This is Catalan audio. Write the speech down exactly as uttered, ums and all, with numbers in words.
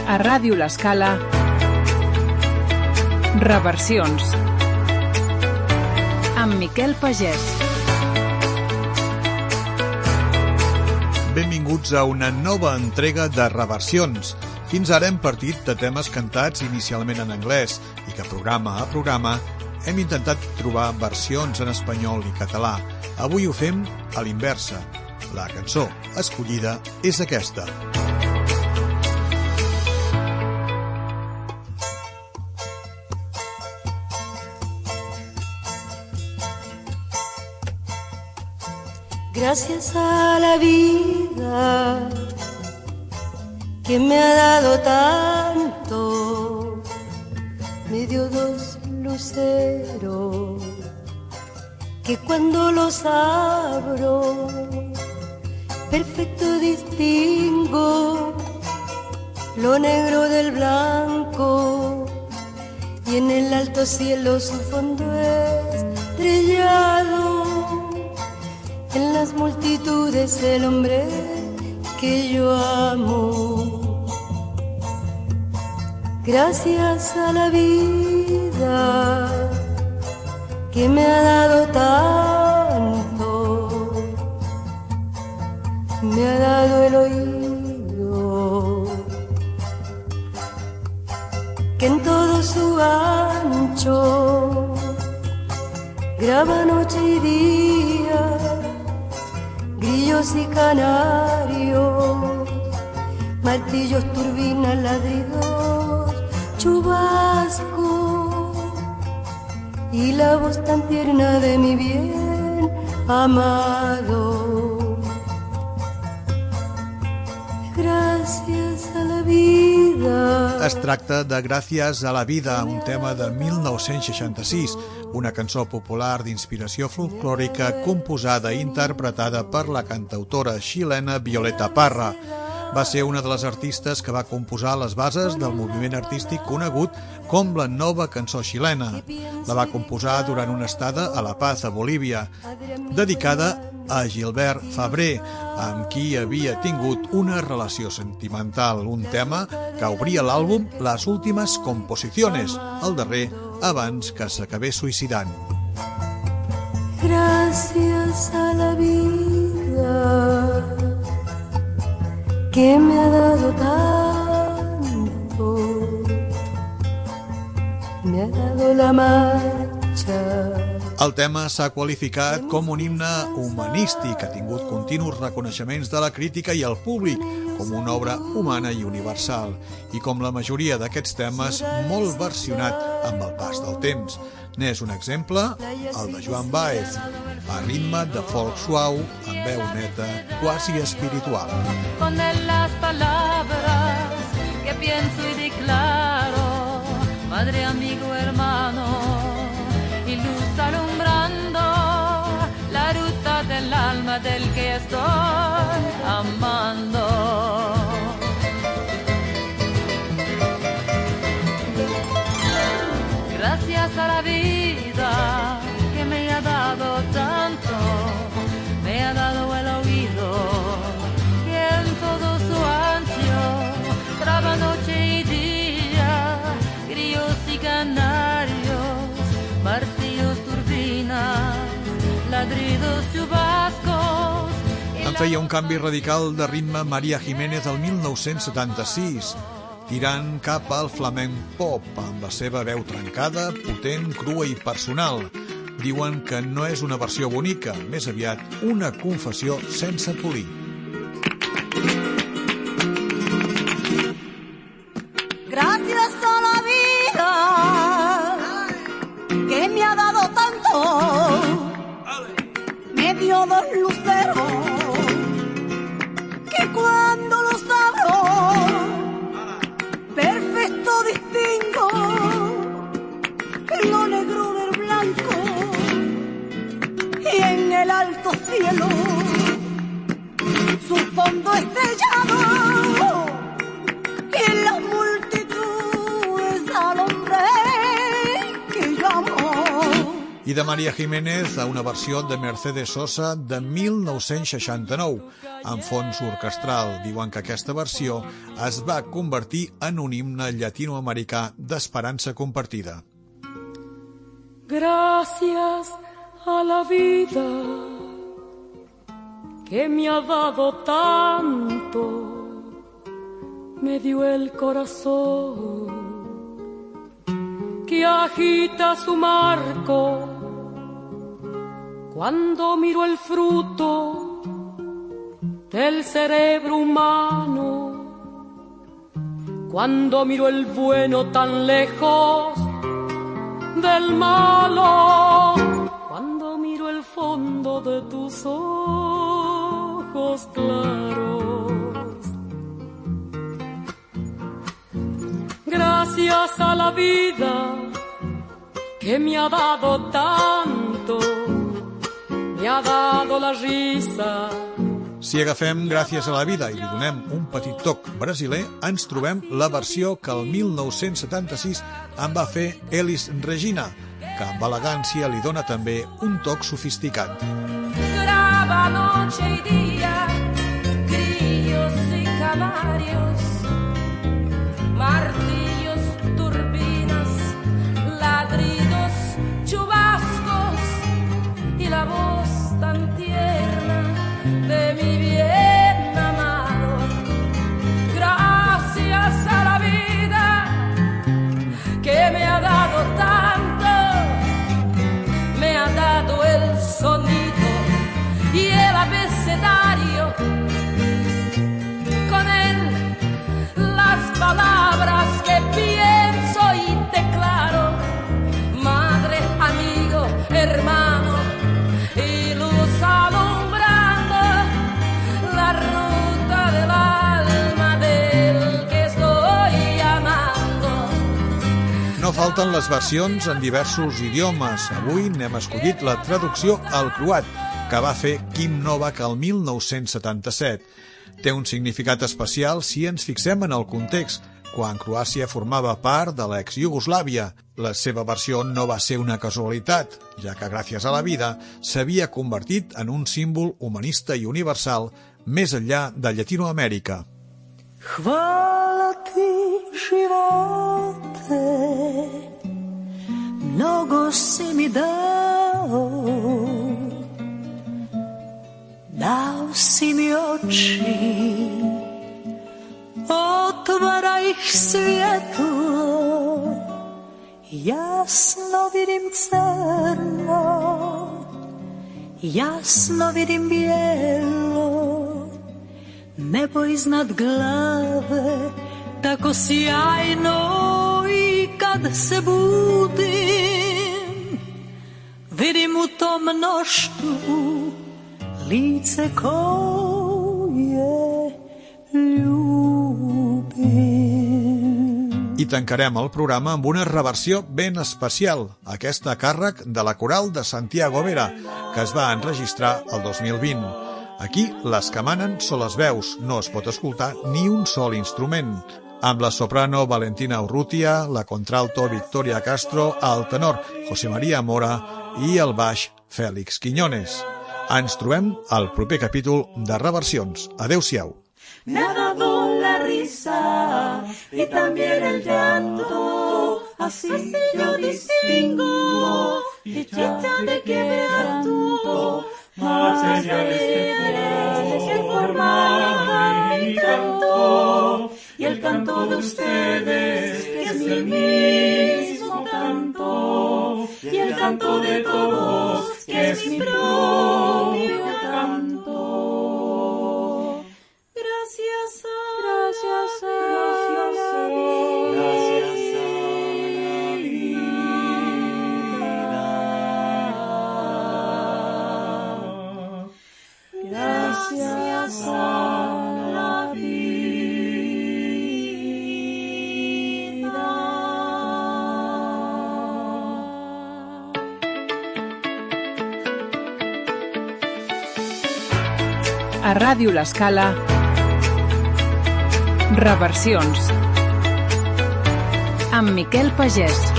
A Ràdio L'Escala, Reversions, amb Miquel Pagès. Benvinguts a una nova entrega de Reversions. Fins ara hem partit de temes cantats inicialment en anglès i que programa a programa hem intentat trobar versions en espanyol i català. Avui ho fem a l'inversa. La cançó escollida és aquesta. Gracias a la vida que me ha dado tanto, me dio dos luceros que cuando los abro perfecto distingo lo negro del blanco y en el alto cielo su fondo estrellado. En las multitudes el hombre que yo amo. Gracias a la vida que me ha dado tanto, me ha dado el oído que en todo su ancho graba noche y día, grillos y canarios, martillos, turbinas, ladridos, chubascos y la voz tan tierna de mi bien amado. Gràcies a la vida. Es tracta de Gràcies a la vida, un tema de mil nou-cents seixanta-sis, una cançó popular d'inspiració folclòrica composada i interpretada per la cantautora xilena Violeta Parra. Va ser una de les artistes que va composar les bases del moviment artístic conegut com la Nova Cançó Xilena. La va composar durant una estada a La Paz, a Bolívia, dedicada a Gilbert Fabré, amb qui havia tingut una relació sentimental, un tema que obria l'àlbum Les últimes composiciones, el darrer abans que s'acabés suïcidant. Gràcies a la vida que me ha dado tanto, me ha dado la marcha. El tema s'ha qualificat com un himne humanístic, ha tingut continus reconeixements de la crítica i el públic, com una obra humana i universal, i com la majoria d'aquests temes, molt versionat amb el pas del temps. N'és un exemple, el de Joan Baez, a ritme de folk suau, amb veu neta, quasi espiritual. Con las palabras que pienso y declaro, madre, amigo, hermano, y luz alumbrando la ruta del alma del que estoy amando. Gracias a la vida que me ha dado tanto, me ha dado el oído que en todo su ancho graba noche y día, grillos y canarios, martillos, turbinas, ladridos, chubascos. En feia un canvi radical de ritme Maria Jiménez el mil nou-cents setanta-sis, tirant cap al flamenc pop, amb la seva veu trencada, potent, crua i personal. Diuen que no és una versió bonica, més aviat una confessió sense polir. Gracias a la vida que me ha dado tanto, me dio dos luceros que cuando los abro perfecto distingo lo negro del blanco y en el alto cielo su fondo estrellado y en las multitudes al hombre que yo amo. I i de María Jiménez a una versió de Mercedes Sosa de mil nou-cents seixanta-nou, amb fons orquestral. Diuen que aquesta versió es va convertir en un himne llatinoamericà d'esperança compartida. Gracias a la vida que me ha dado tanto, me dio el corazón que agita su marco cuando miro el fruto del cerebro humano, cuando miro el bueno tan lejos del malo, cuando miro el fondo de tus ojos claros. Gracias a la vida que me ha dado tanto, me ha dado la risa. Si agafem Gràcies a la vida i li donem un petit toc brasiler, ens trobem la versió que el mil nou-cents setanta-sis en va fer Elis Regina, que amb elegància li dona també un toc sofisticat. Graba noche y día, grillos y canarios, martillos, turbinas, ladridos, chubascos y la voz tan tierna de mi bien amado. Gracias a la vida que me ha dado tanto, me ha dado el sonido y el abecedario, con él las palabras que pienso y declaro. Madre, amigo, hermano y luz alumbrando la ruta del alma del que estoy amando. No falten les versions en diversos idiomes. Avui n'hem escollit la traducció al croat, que va fer Quim Novak el mil nou-cents setanta-set. Té un significat especial si ens fixem en el context, quan Croàcia formava part de l'ex-Iugoslàvia. La seva versió no va ser una casualitat, ja que gràcies a la vida s'havia convertit en un símbol humanista i universal més enllà de Llatinoamèrica. Hvala ti, živote, mnogo si mi dao, dao si mi oči, otvara ih svjetlo, jasno vidim crno, jasno vidim bijelo, nebo iznad glave, tako sjajno, i kad se budim, vidim u tom mnoštvu lice koje ljubim. I tancarem el programa amb una reversió ben especial, aquesta a càrrec de la Coral de Santiago Vera, que es va enregistrar el dos mil vint. Aquí les que manen són les veus, no es pot escoltar ni un sol instrument. Amb la soprano Valentina Urrutia, la contralto Victoria Castro, el tenor José María Mora i el baix Félix Quiñones. Ens trobem al proper capítol de Reversions. Adéu-siau. Me ha dado la risa y también el llanto, así yo distingo dicha de quebranto, más señales que forman mi canto, y el canto de ustedes que es el mismo canto, y el canto de todos que es mi propio canto. Gracias a, gracias a, gracias a la vida, gracias a la vida. A Ràdio L'Escala, Reversions amb Miquel Pagès.